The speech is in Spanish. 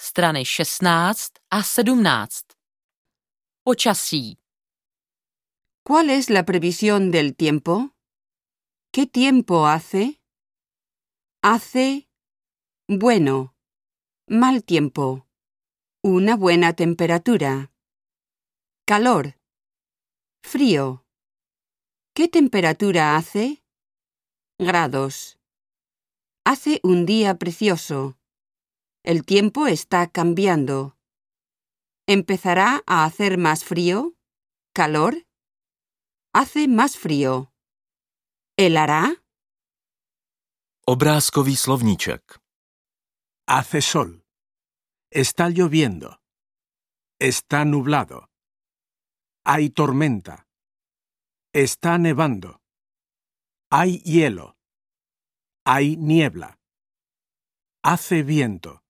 strany 16 a 17. Počasí. ¿Cuál es la previsión del tiempo? ¿Qué tiempo hace? Hace bueno, mal tiempo, una buena temperatura, calor, frío. ¿Qué temperatura hace? Grados. Hace un día precioso. El tiempo está cambiando. ¿Empezará a hacer más frío? ¿Calor? Hace más frío. ¿Helará? Obrázkový slovníček. Hace sol. Está lloviendo. Está nublado. Hay tormenta. Está nevando. Hay hielo. Hay niebla. Hace viento.